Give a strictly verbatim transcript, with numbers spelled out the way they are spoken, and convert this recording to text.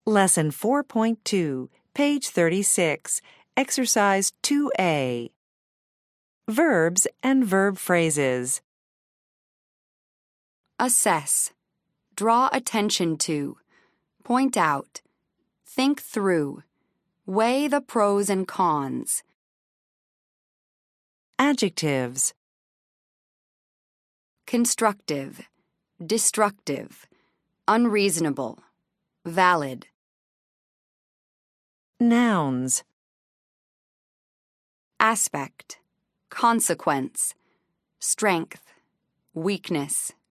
Lesson four point two, page thirty-six, Exercise two A. Verbs and verb phrases. Assess. Draw attention to. Point out. Think through. Weigh the pros and cons. Adjectives. Constructive. Destructive. Unreasonable. Valid. Nouns. Aspect. Consequence. Strength. Weakness.